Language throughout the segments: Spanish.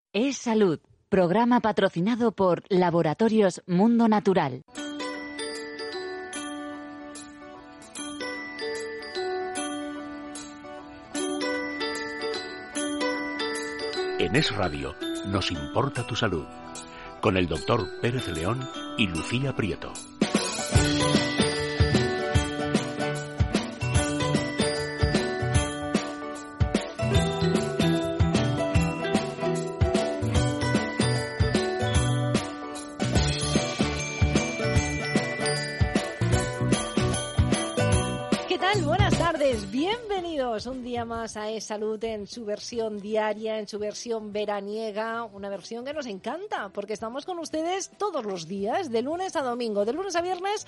Es Salud, programa patrocinado por Laboratorios Mundo Natural. En Es Radio nos importa tu salud, con el doctor Pérez León y Lucía Prieto. Bienvenidos un día más a Es Salud en su versión diaria, en su versión veraniega, una versión que nos encanta porque estamos con ustedes todos los días, de lunes a domingo, de lunes a viernes,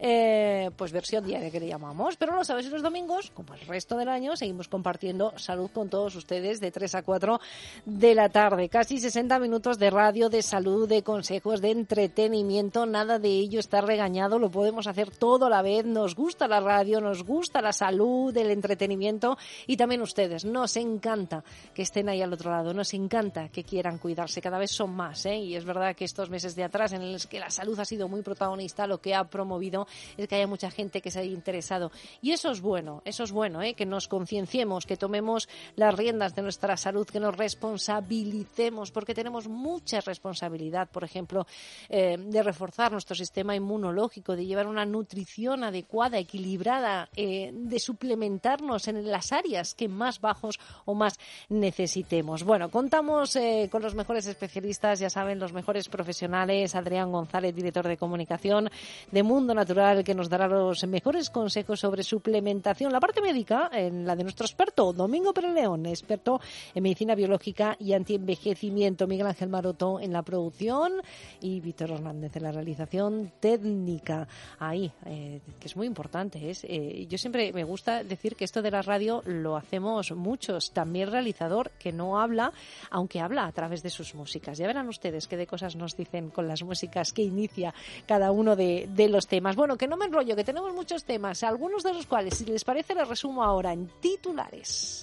pues versión diaria que le llamamos, pero los sábados y los domingos, como el resto del año, seguimos compartiendo salud con todos ustedes de 3 a 4 de la tarde, casi 60 minutos de radio, de salud, de consejos, de entretenimiento, nada de ello está regañado, lo podemos hacer todo a la vez, nos gusta la radio, nos gusta la salud, el entretenimiento y también ustedes. Nos encanta que estén ahí al otro lado, nos encanta que quieran cuidarse, cada vez son más, y es verdad que estos meses de atrás en los que la salud ha sido muy protagonista, lo que ha promovido es que haya mucha gente que se haya interesado y eso es bueno, que nos concienciemos, que tomemos las riendas de nuestra salud, que nos responsabilicemos porque tenemos mucha responsabilidad, por ejemplo, de reforzar nuestro sistema inmunológico, de llevar una nutrición adecuada, equilibrada, de suplementarnos en las áreas que más bajos o más necesitemos. Bueno, contamos con los mejores especialistas, ya saben, los mejores profesionales. Adrián González, director de comunicación de Mundo Natural, que nos dará los mejores consejos sobre suplementación. La parte médica, en la de nuestro experto, Domingo Pérez León, experto en medicina biológica y antienvejecimiento. Miguel Ángel Maroto en la producción y Víctor Hernández en la realización técnica. Ahí, que es muy importante. Yo siempre me gusta decir que esto de la radio lo hacemos muchos. También el realizador que no habla, aunque habla a través de sus músicas. Ya verán ustedes qué de cosas nos dicen con las músicas que inicia cada uno de los temas. Bueno, que no me enrollo, que tenemos muchos temas, algunos de los cuales, si les parece, les resumo ahora en titulares.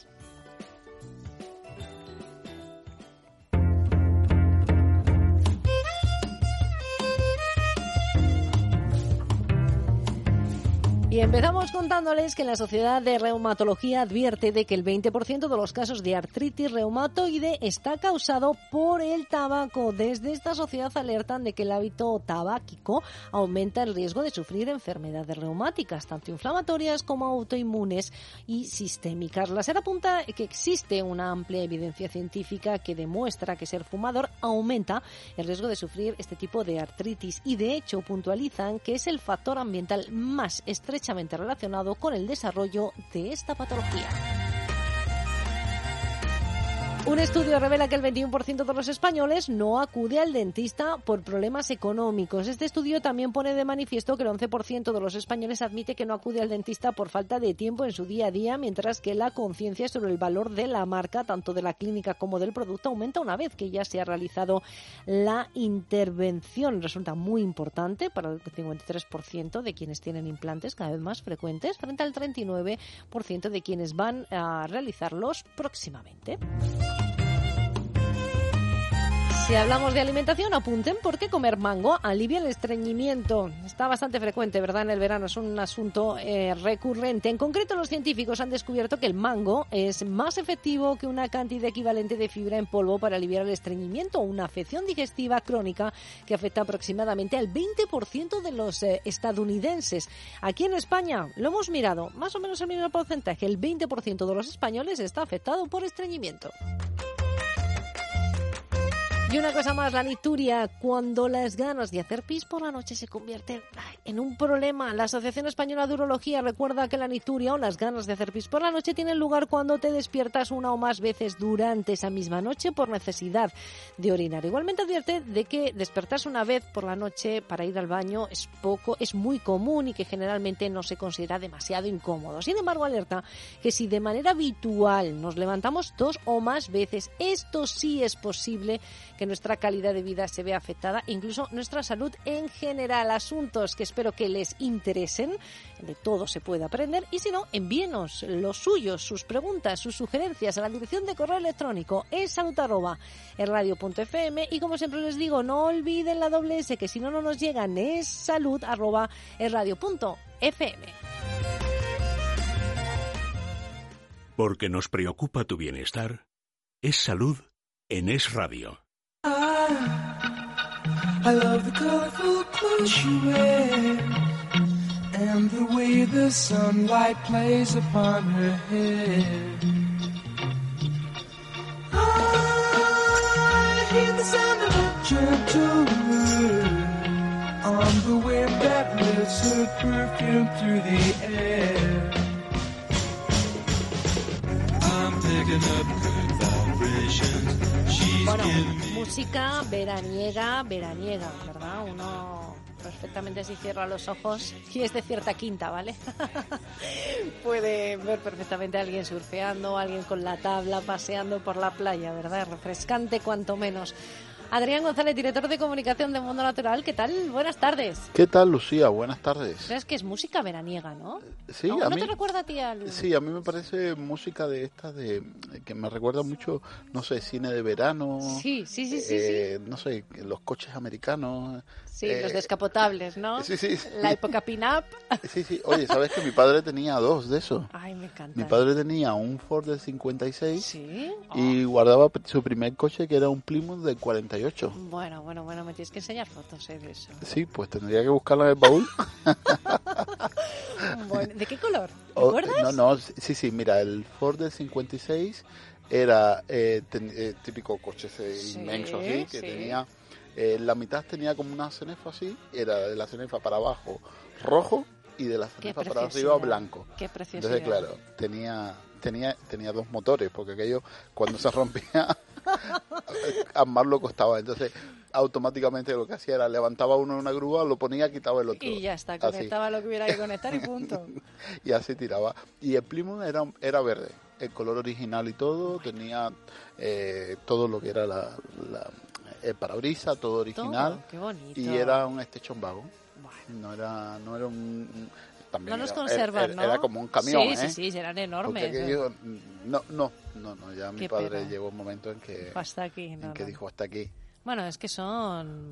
Y empezamos contándoles que la Sociedad de Reumatología advierte de que el 20% de los casos de artritis reumatoide está causado por el tabaco. Desde esta sociedad alertan de que el hábito tabáquico aumenta el riesgo de sufrir enfermedades reumáticas, tanto inflamatorias como autoinmunes y sistémicas. La SER apunta que existe una amplia evidencia científica que demuestra que ser fumador aumenta el riesgo de sufrir este tipo de artritis y, de hecho, puntualizan que es el factor ambiental más estrechamente relacionado con el desarrollo de esta patología. Un estudio revela que el 21% de los españoles no acude al dentista por problemas económicos. Este estudio también pone de manifiesto que el 11% de los españoles admite que no acude al dentista por falta de tiempo en su día a día, mientras que la conciencia sobre el valor de la marca, tanto de la clínica como del producto, aumenta una vez que ya se ha realizado la intervención. Resulta muy importante para el 53% de quienes tienen implantes cada vez más frecuentes, frente al 39% de quienes van a realizarlos próximamente. Si hablamos de alimentación, apunten porque comer mango alivia el estreñimiento. Está bastante frecuente, ¿verdad? En el verano es un asunto recurrente. En concreto, los científicos han descubierto que el mango es más efectivo que una cantidad equivalente de fibra en polvo para aliviar el estreñimiento, una afección digestiva crónica que afecta aproximadamente al 20% de los estadounidenses. Aquí en España lo hemos mirado, más o menos el mismo porcentaje, el 20% de los españoles está afectado por estreñimiento. Y una cosa más, la nicturia, cuando las ganas de hacer pis por la noche se convierten en un problema. La Asociación Española de Urología recuerda que la nicturia o las ganas de hacer pis por la noche tienen lugar cuando te despiertas una o más veces durante esa misma noche por necesidad de orinar. Igualmente advierte de que despertarse una vez por la noche para ir al baño es muy común y que generalmente no se considera demasiado incómodo. Sin embargo, alerta que si de manera habitual nos levantamos 2 o más veces, esto sí es posible que nuestra calidad de vida se vea afectada, incluso nuestra salud en general. Asuntos que espero que les interesen, de todo se puede aprender, y si no, envíenos los suyos, sus preguntas, sus sugerencias a la dirección de correo electrónico essalud@esradio.fm, y como siempre les digo, no olviden la doble S, que si no, no nos llegan, essalud@esradio.fm. Porque nos preocupa tu bienestar, es salud en Es Radio. I love the colorful clothes she wears and the way the sunlight plays upon her hair. I hear the sound of a gentle word on the wind that lifts her perfume through the air. I'm picking up good vibrations. Bueno, música veraniega, ¿verdad? Uno perfectamente, si cierra los ojos y es de cierta quinta, ¿vale? Puede ver perfectamente a alguien surfeando, a alguien con la tabla, paseando por la playa, ¿verdad? Refrescante cuanto menos. Adrián González, director de comunicación de Mundo Natural, ¿qué tal? Buenas tardes. ¿Qué tal, Lucía? Buenas tardes. ¿Sabes que es música veraniega, no? Sí, ¿No, a ¿no mí, te recuerda a ti al...? Sí, a mí me parece música de estas que me recuerda mucho, no sé, cine de verano. Sí. No sé, los coches americanos. Sí, los descapotables, ¿no? Sí. La época pin-up. Sí. Oye, ¿sabes que mi padre tenía dos de esos? Ay, me encanta. Mi padre tenía un Ford del 56 ¿Sí? y guardaba su primer coche, que era un Plymouth del 48. Bueno, me tienes que enseñar fotos de eso. Sí, pues tendría que buscarla en el baúl. Bueno, ¿de qué color? ¿Te acuerdas? No, sí, mira, el Ford del 56 era típico coche inmenso, así, que tenía... la mitad tenía como una cenefa así, era de la cenefa para abajo rojo y de la cenefa para arriba blanco. Qué preciosidad. Entonces, claro, tenía dos motores, porque aquello cuando se rompía, armarlo costaba. Entonces, automáticamente lo que hacía era levantaba uno en una grúa, lo ponía, quitaba el otro. Y ya está, conectaba así lo que hubiera que conectar y punto. Y así tiraba. Y el Plymouth era verde, el color original y todo, tenía todo lo que era el parabrisas, todo original. Todo, qué bonito. Y era un station wagon. Bueno. No era un... También no los conservan, ¿no? Era como un camión, Sí, eran enormes. Porque aquello, no, ya mi padre pena. llegó un momento en que... Hasta aquí, que dijo hasta aquí. Bueno, es que son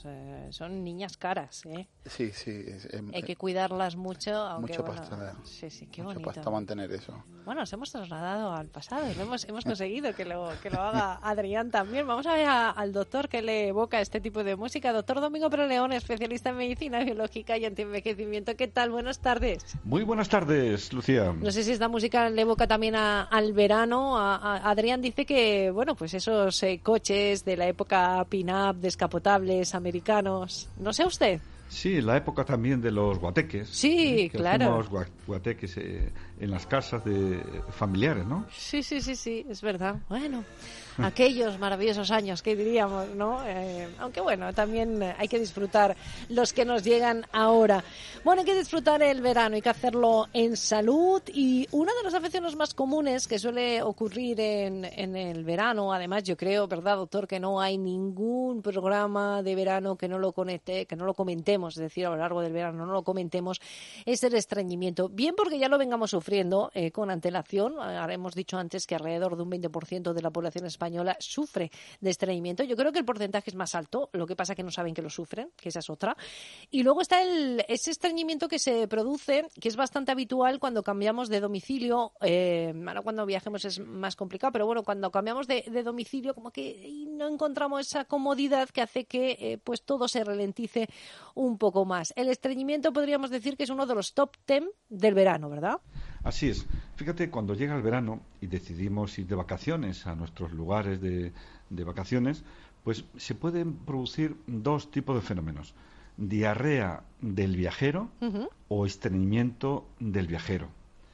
son niñas caras, ¿eh? Sí. Hay que cuidarlas mucho, aunque mucha bueno, pasta. Sí, qué mucha bonito. pasta mantener eso. Bueno, nos hemos trasladado al pasado, hemos conseguido que lo haga Adrián también. Vamos a ver al doctor que le evoca este tipo de música. Doctor Domingo Preleón, especialista en medicina biológica y antienvejecimiento. ¿Qué tal? Buenas tardes. Muy buenas tardes, Lucía. No sé si esta música le evoca también al verano. Adrián dice que, bueno, pues esos coches de la época pin-up, descapotables, americanos. ¿No sé usted? Sí, la época también de los guateques. Sí, que claro. hacemos guateques en las casas de familiares, ¿no? Sí, es verdad. Bueno, aquellos maravillosos años, que diríamos, ¿no? Aunque bueno, también hay que disfrutar los que nos llegan ahora. Bueno, hay que disfrutar el verano, hay que hacerlo en salud, y una de las afecciones más comunes que suele ocurrir en el verano, además yo creo, ¿verdad, doctor?, que no hay ningún programa de verano que no lo comentemos, es decir, a lo largo del verano no lo comentemos, es el estreñimiento. Bien porque ya lo vengamos sufriendo con antelación. Ahora hemos dicho antes que alrededor de un 20% de la población española sufre de estreñimiento. Yo creo que el porcentaje es más alto, lo que pasa que no saben que lo sufren, que esa es otra. Y luego está ese estreñimiento que se produce, que es bastante habitual cuando cambiamos de domicilio. Ahora cuando viajemos es más complicado, pero bueno, cuando cambiamos de domicilio, como que no encontramos esa comodidad que hace que pues todo se ralentice un poco más. El estreñimiento podríamos decir que es uno de los top 10 del verano, ¿verdad? Así es. Fíjate, cuando llega el verano y decidimos ir de vacaciones a nuestros lugares de vacaciones, pues se pueden producir dos tipos de fenómenos. Diarrea del viajero o estreñimiento del viajero.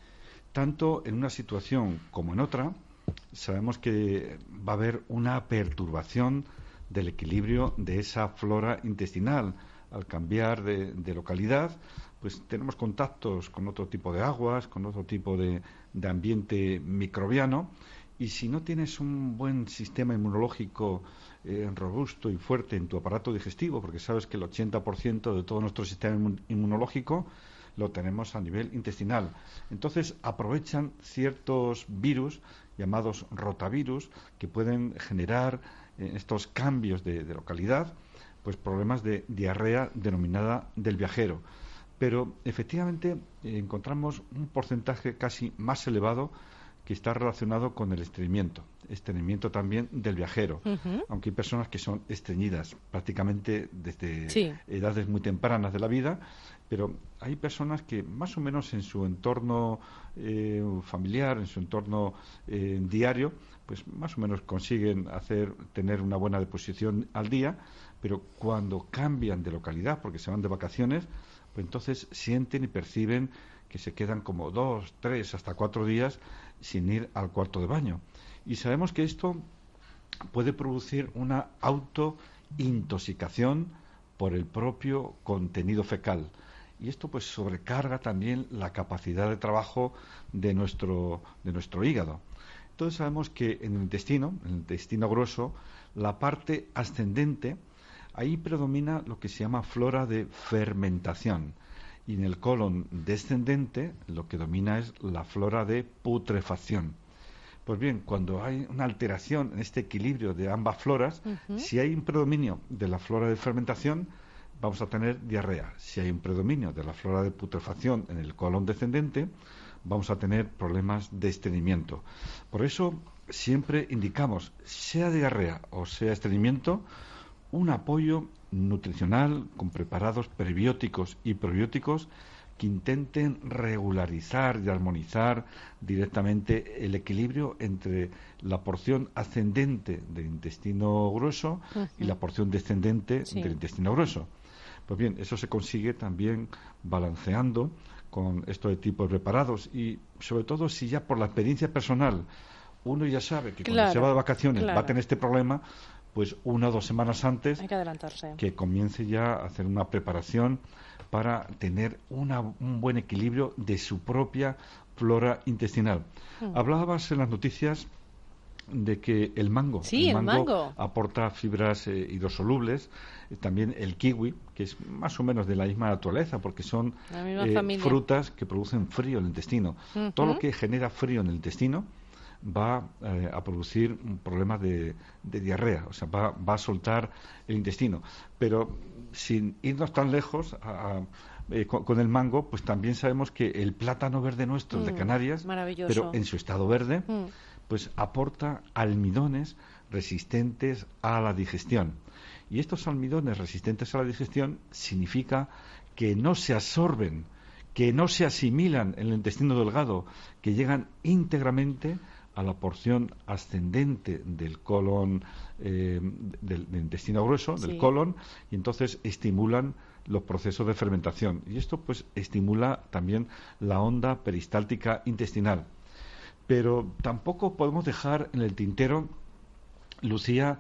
Tanto en una situación como en otra, sabemos que va a haber una perturbación del equilibrio de esa flora intestinal. Al cambiar de localidad, pues tenemos contactos con otro tipo de aguas, con otro tipo de ambiente microbiano, Y si no tienes un buen sistema inmunológico robusto y fuerte en tu aparato digestivo, porque sabes que el 80% de todo nuestro sistema inmunológico lo tenemos a nivel intestinal. Entonces aprovechan ciertos virus llamados rotavirus que pueden generar estos cambios de localidad, pues problemas de diarrea denominada del viajero. Pero efectivamente encontramos un porcentaje casi más elevado que está relacionado con el estreñimiento también del viajero, aunque hay personas que son estreñidas prácticamente desde edades muy tempranas de la vida, pero hay personas que más o menos en su entorno familiar, en su entorno diario, pues más o menos consiguen tener una buena disposición al día, pero cuando cambian de localidad, porque se van de vacaciones, pues entonces sienten y perciben que se quedan como 2, 3, hasta 4 días sin ir al cuarto de baño. Y sabemos que esto puede producir una autointoxicación por el propio contenido fecal. Y esto pues sobrecarga también la capacidad de trabajo de nuestro hígado. Entonces sabemos que en el intestino grueso, la parte ascendente, ahí predomina lo que se llama flora de fermentación. Y en el colon descendente lo que domina es la flora de putrefacción. Pues bien, cuando hay una alteración en este equilibrio de ambas floras, si hay un predominio de la flora de fermentación, vamos a tener diarrea. Si hay un predominio de la flora de putrefacción en el colon descendente, vamos a tener problemas de estreñimiento. Por eso siempre indicamos, sea diarrea o sea estreñimiento, un apoyo nutricional con preparados prebióticos y probióticos que intenten regularizar y armonizar directamente el equilibrio entre la porción ascendente del intestino grueso y la porción descendente del intestino grueso. Pues bien, eso se consigue también balanceando con esto de tipos preparados y sobre todo si ya por la experiencia personal uno ya sabe que cuando se va de vacaciones va a tener este problema, pues 1 o 2 semanas antes hay que adelantarse, que comience ya a hacer una preparación para tener un buen equilibrio de su propia flora intestinal. Hablabas en las noticias de que el mango aporta fibras hidrosolubles, también el kiwi, que es más o menos de la misma naturaleza, porque son frutas que producen frío en el intestino. Todo lo que genera frío en el intestino va a producir un problema de diarrea, o sea, va a soltar el intestino. Pero sin irnos tan lejos con el mango, pues también sabemos que el plátano verde nuestro, el de Canarias, pero en su estado verde, pues aporta almidones resistentes a la digestión. Y estos almidones resistentes a la digestión significa que no se absorben, que no se asimilan en el intestino delgado, que llegan íntegramente a la porción ascendente del colon, del intestino grueso, del colon, y entonces estimulan los procesos de fermentación. Y esto pues estimula también la onda peristáltica intestinal. Pero tampoco podemos dejar en el tintero, Lucía,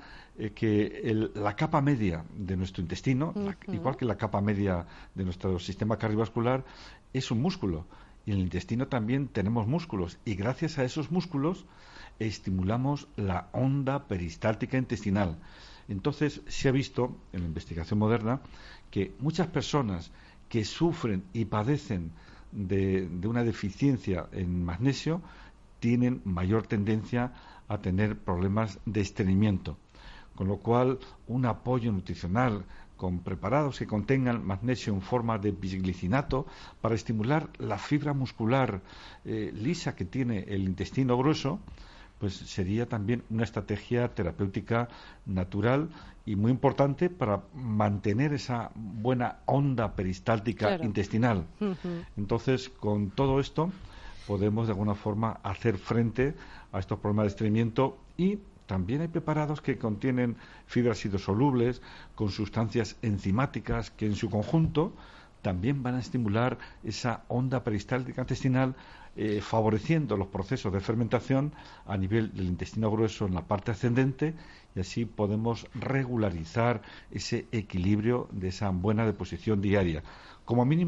que la capa media de nuestro intestino, igual que la capa media de nuestro sistema cardiovascular, es un músculo. Y en el intestino también tenemos músculos. Y gracias a esos músculos estimulamos la onda peristáltica intestinal. Entonces se ha visto en la investigación moderna que muchas personas que sufren y padecen de una deficiencia en magnesio tienen mayor tendencia a tener problemas de estreñimiento, con lo cual un apoyo nutricional con preparados que contengan magnesio en forma de bisglicinato para estimular la fibra muscular lisa que tiene el intestino grueso, pues sería también una estrategia terapéutica natural y muy importante para mantener esa buena onda peristáltica intestinal. Entonces, con todo esto podemos de alguna forma hacer frente a estos problemas de estreñimiento y también hay preparados que contienen fibras hidrosolubles con sustancias enzimáticas que en su conjunto también van a estimular esa onda peristáltica intestinal, favoreciendo los procesos de fermentación a nivel del intestino grueso en la parte ascendente, y así podemos regularizar ese equilibrio de esa buena deposición diaria. Como mínimo,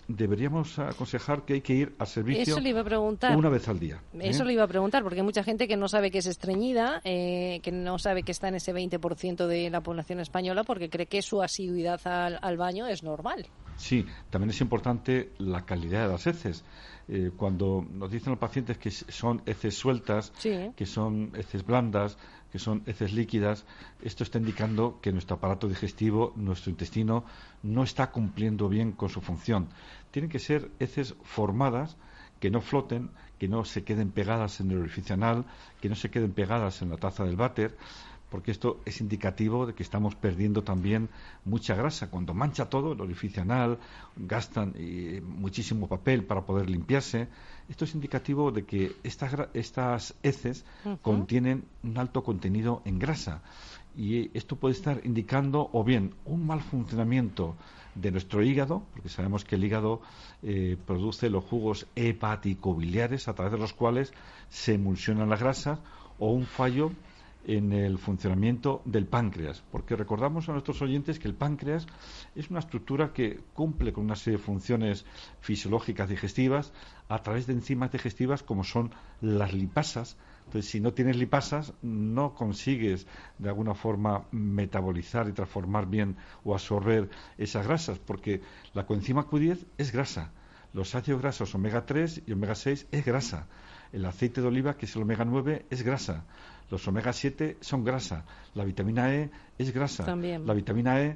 deberíamos aconsejar que hay que ir al servicio Eso le iba a preguntar. una vez al día. Eso le iba a preguntar, porque hay mucha gente que no sabe que es estreñida, que no sabe que está en ese 20% de la población española, porque cree que su asiduidad al baño es normal. Sí, también es importante la calidad de las heces. Cuando nos dicen los pacientes que son heces sueltas, Sí. que son heces blandas, que son heces líquidas, esto está indicando que nuestro aparato digestivo, nuestro intestino, no está cumpliendo bien con su función. Tienen que ser heces formadas, que no floten, que no se queden pegadas en el orificio anal, que no se queden pegadas en la taza del váter, porque esto es indicativo de que estamos perdiendo también mucha grasa. Cuando mancha todo, el orificio anal, gastan muchísimo papel para poder limpiarse. Esto es indicativo de que estas heces contienen un alto contenido en grasa. Y esto puede estar indicando o bien un mal funcionamiento de nuestro hígado, porque sabemos que el hígado produce los jugos hepático-biliares a través de los cuales se emulsionan las grasas, o un fallo en el funcionamiento del páncreas, porque recordamos a nuestros oyentes que el páncreas es una estructura que cumple con una serie de funciones fisiológicas digestivas a través de enzimas digestivas como son las lipasas. Entonces, si no tienes lipasas, no consigues de alguna forma metabolizar y transformar bien o absorber esas grasas, porque la coenzima Q10 es grasa, los ácidos grasos omega 3 y omega 6 es grasa, el aceite de oliva, que es el omega 9, es grasa, los omega 7 son grasa, la vitamina E es grasa, También. la vitamina E,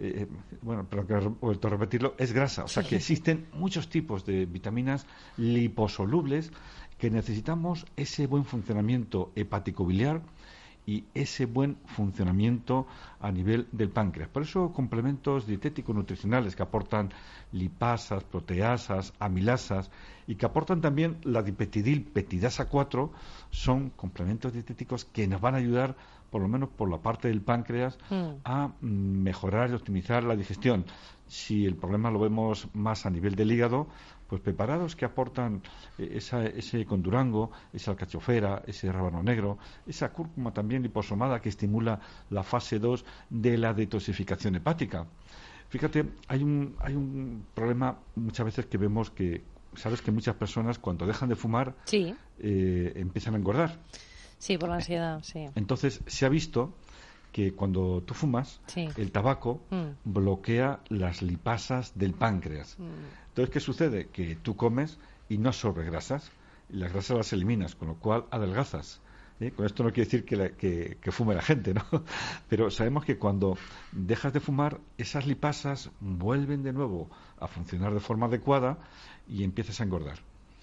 pero que he vuelto a repetirlo, es grasa. O sea que existen muchos tipos de vitaminas liposolubles que necesitamos ese buen funcionamiento hepático-biliar y ese buen funcionamiento a nivel del páncreas. Por eso complementos dietéticos nutricionales que aportan lipasas, proteasas, amilasas y que aportan también la dipetidilpetidasa 4 son complementos dietéticos que nos van a ayudar, por lo menos por la parte del páncreas, a mejorar y optimizar la digestión. Si el problema lo vemos más a nivel del hígado, pues preparados que aportan ese condurango, esa alcachofera, ese rábano negro, esa cúrcuma también liposomada que estimula la fase 2 de la detoxificación hepática. Fíjate, hay un problema muchas veces que vemos que, sabes que muchas personas cuando dejan de fumar Sí. Empiezan a engordar. Sí, por la ansiedad, sí. Entonces se ha visto que cuando tú fumas, Sí. el tabaco bloquea las lipasas del páncreas. Entonces, ¿qué sucede? Que tú comes y no absorbes grasas, y las grasas las eliminas, con lo cual adelgazas. Con esto no quiere decir que fume la gente, ¿no? Pero sabemos que cuando dejas de fumar, esas lipasas vuelven de nuevo a funcionar de forma adecuada y empiezas a engordar.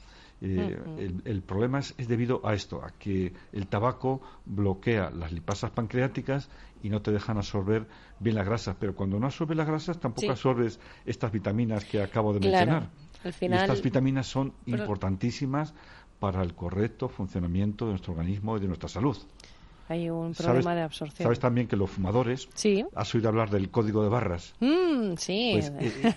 El problema es debido a esto, a que el tabaco bloquea las lipasas pancreáticas y no te dejan absorber bien las grasas. Pero cuando no absorbes las grasas, tampoco absorbes estas vitaminas que acabo de mencionar. Al final, y estas vitaminas son importantísimas para el correcto funcionamiento de nuestro organismo y de nuestra salud. Hay un problema de absorción. Sabes también que los fumadores, sí. ¿Has oído hablar del código de barras? Sí. Pues,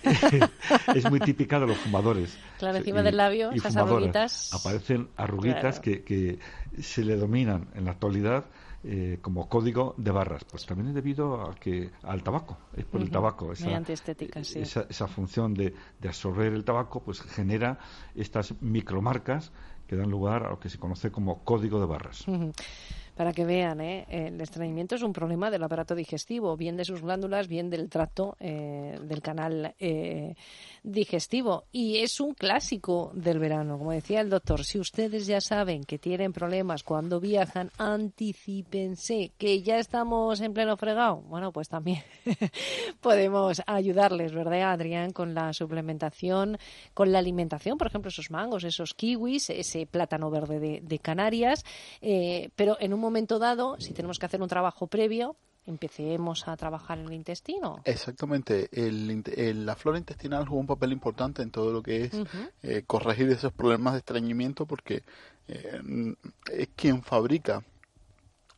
es muy típica de los fumadores. Claro, encima del labio, y esas arruguitas. Aparecen arruguitas, claro, que se le dominan en la actualidad como código de barras. Pues también es debido al tabaco, es por el tabaco. Mediante estética, sí. Esa función de absorber el tabaco pues genera estas micromarcas que dan lugar a lo que se conoce como código de barras. Para que vean, el estreñimiento es un problema del aparato digestivo, bien de sus glándulas, bien del tracto del canal digestivo. Y es un clásico del verano. Como decía el doctor, si ustedes ya saben que tienen problemas cuando viajan, anticípense, que ya estamos en pleno fregado. Bueno, pues también podemos ayudarles, ¿verdad, Adrián? Con la suplementación, con la alimentación, por ejemplo, esos mangos, esos kiwis, ese plátano verde de Canarias, pero en un momento dado, si tenemos que hacer un trabajo previo, empecemos a trabajar en el intestino. Exactamente. La flora intestinal juega un papel importante en todo lo que es corregir esos problemas de estreñimiento, porque es quien fabrica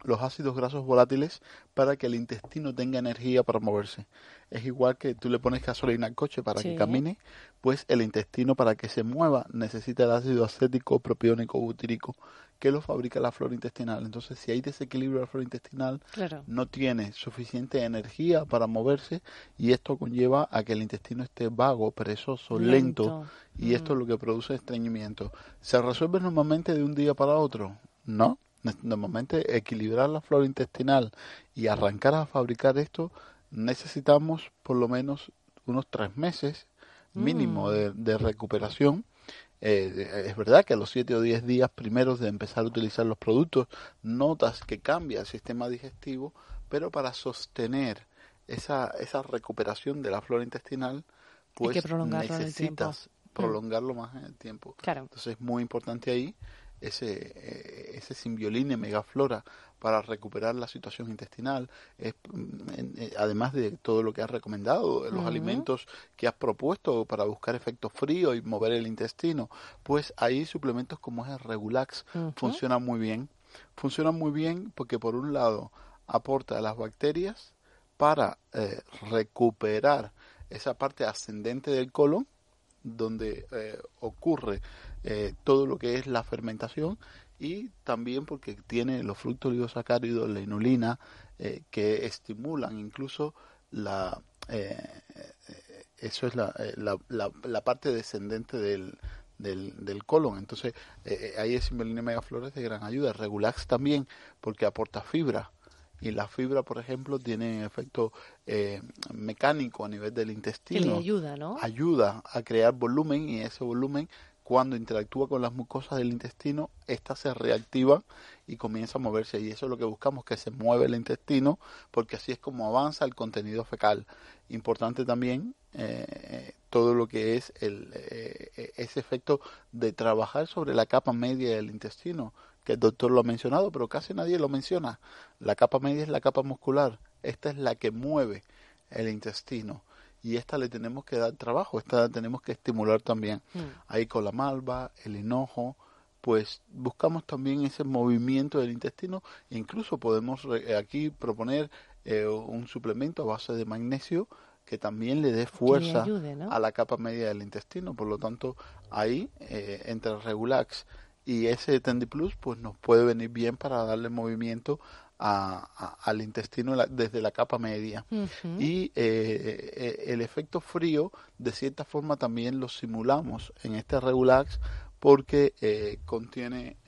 los ácidos grasos volátiles para que el intestino tenga energía para moverse. Es igual que tú le pones gasolina al coche para que camine, pues el intestino para que se mueva necesita el ácido acético, propiónico, butírico, que lo fabrica la flora intestinal. Entonces, si hay desequilibrio de la flora intestinal, no tiene suficiente energía para moverse y esto conlleva a que el intestino esté vago, perezoso, lento y esto es lo que produce estreñimiento. ¿Se resuelve normalmente de un día para otro? No. Normalmente equilibrar la flora intestinal y arrancar a fabricar esto necesitamos por lo menos unos 3 meses mínimo de recuperación. Es verdad que a los 7 o 10 días primeros de empezar a utilizar los productos notas que cambia el sistema digestivo, pero para sostener esa recuperación de la flora intestinal pues necesitas prolongarlo más en el tiempo. Entonces es muy importante ahí ese Simbioline Megaflora para recuperar la situación intestinal, además de todo lo que has recomendado, los alimentos que has propuesto para buscar efecto frío y mover el intestino, pues hay suplementos como es el Regulax, funcionan muy bien porque por un lado aporta a las bacterias para recuperar esa parte ascendente del colon donde ocurre todo lo que es la fermentación, y también porque tiene los fructoligosacáridos, la inulina, que estimulan incluso eso es la parte descendente del colon. Entonces ahí el Simbioline Megaflora es de gran ayuda. Regulax también porque aporta fibra, y la fibra, por ejemplo, tiene efecto mecánico a nivel del intestino. Que le ayuda, ¿no? Ayuda a crear volumen, y ese volumen, cuando interactúa con las mucosas del intestino, esta se reactiva y comienza a moverse. Y eso es lo que buscamos, que se mueva el intestino, porque así es como avanza el contenido fecal. Importante también todo lo que es ese efecto de trabajar sobre la capa media del intestino, que el doctor lo ha mencionado, pero casi nadie lo menciona. La capa media es la capa muscular. Esta es la que mueve el intestino. Y esta le tenemos que dar trabajo, esta la tenemos que estimular también. Ahí con la malva, el hinojo, pues buscamos también ese movimiento del intestino. Incluso podemos aquí proponer un suplemento a base de magnesio que también le dé fuerza a la capa media del intestino. Por lo tanto, ahí, entre el Regulax y ese Tendiplus, pues nos puede venir bien para darle movimiento al intestino desde la capa media. Y el efecto frío, de cierta forma, también lo simulamos en este Regulax, porque contiene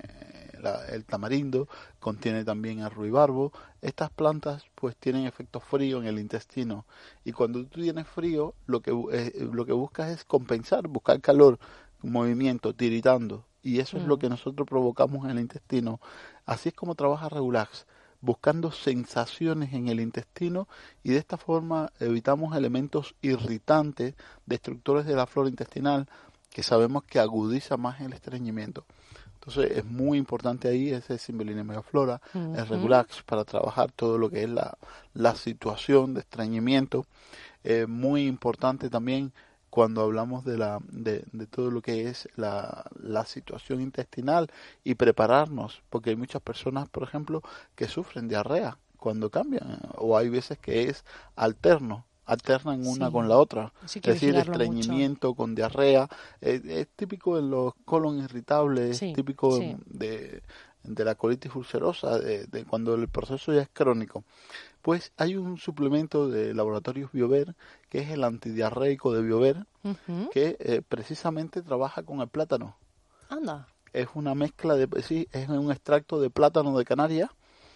el tamarindo, contiene también el ruibarbo. Estas plantas pues tienen efecto frío en el intestino, y cuando tú tienes frío lo que buscas es compensar, buscar calor, movimiento, tiritando, y eso es lo que nosotros provocamos en el intestino. Así es como trabaja Regulax, buscando sensaciones en el intestino, y de esta forma evitamos elementos irritantes, destructores de la flora intestinal, que sabemos que agudiza más el estreñimiento. Entonces es muy importante ahí ese Simbioline Megaflora, el Regulax, para trabajar todo lo que es la situación de estreñimiento. Muy importante también cuando hablamos de todo lo que es la situación intestinal, y prepararnos, porque hay muchas personas, por ejemplo, que sufren diarrea cuando cambian, o hay veces que es alternan una con la otra, es decir, estreñimiento con diarrea. Es típico en los colon irritables, es típico de la colitis ulcerosa, de cuando el proceso ya es crónico. Pues hay un suplemento de Laboratorios Biover, que es el antidiarreico de Biover, que precisamente trabaja con el plátano. Anda. Es una mezcla es un extracto de plátano de Canarias,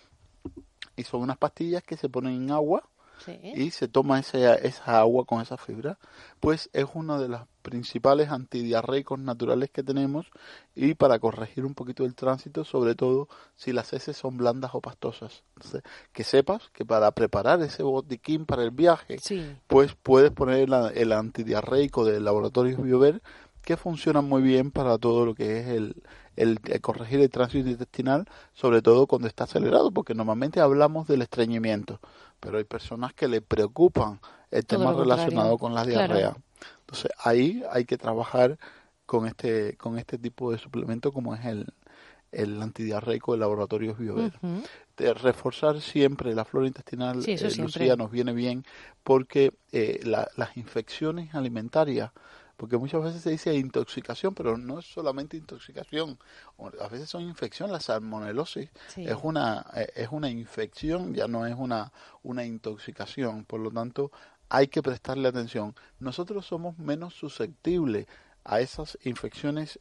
y son unas pastillas que se ponen en agua, y se toma esa agua con esa fibra. Pues es uno de los principales antidiarreicos naturales que tenemos, y para corregir un poquito el tránsito, sobre todo si las heces son blandas o pastosas. Entonces, que sepas que para preparar ese botiquín para el viaje, pues puedes poner el antidiarreico del Laboratorios Biover, que funciona muy bien para todo lo que es el corregir el tránsito intestinal, sobre todo cuando está acelerado, porque normalmente hablamos del estreñimiento, pero hay personas que le preocupan el tema relacionado con la diarrea. Entonces ahí hay que trabajar con este tipo de suplemento, como es el antidiarreico de Laboratorios Biover. Reforzar siempre la flora intestinal, Sí, eso Lucía, nos viene bien porque las infecciones alimentarias, porque muchas veces se dice intoxicación, pero no es solamente intoxicación, a veces son infecciones. La salmonelosis es una infección, ya no es una intoxicación, por lo tanto hay que prestarle atención. Nosotros somos menos susceptibles a esas infecciones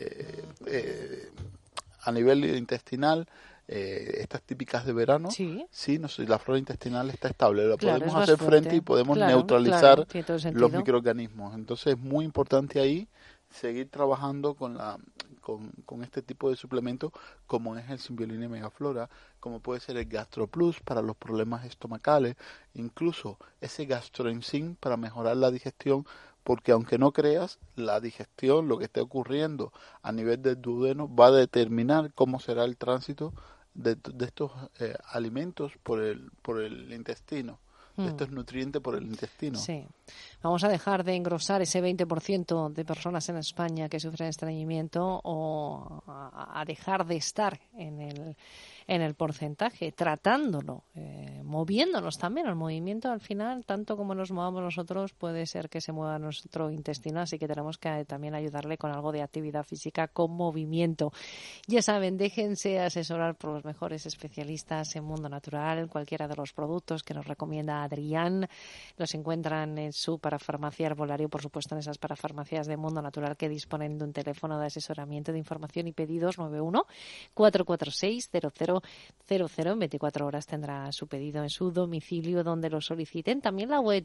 a nivel intestinal, estas típicas de verano. Sí, la flora intestinal está estable, la podemos hacer frente y podemos neutralizar los microorganismos. Entonces es muy importante ahí seguir trabajando con este tipo de suplementos, como es el Symbiolina Megaflora, como puede ser el GastroPlus para los problemas estomacales, incluso ese Gastroenzym para mejorar la digestión, porque aunque no creas, la digestión, lo que esté ocurriendo a nivel del duodeno, va a determinar cómo será el tránsito de estos alimentos por el intestino, de estos nutrientes por el intestino. Sí. Vamos a dejar de engrosar ese 20% de personas en España que sufren estreñimiento, o a dejar de estar en el porcentaje, tratándolo, moviéndonos también. El movimiento, al final, tanto como nos movamos nosotros, puede ser que se mueva nuestro intestino, así que tenemos que también ayudarle con algo de actividad física, con movimiento. Ya saben, déjense asesorar por los mejores especialistas en Mundo Natural. Cualquiera de los productos que nos recomienda Adrián los encuentran en su parafarmacia Herbolario, por supuesto, en esas parafarmacias de Mundo Natural que disponen de un teléfono de asesoramiento, de información y pedidos 91-446-0000. En 24 horas tendrá su pedido en su domicilio donde lo soliciten. También la web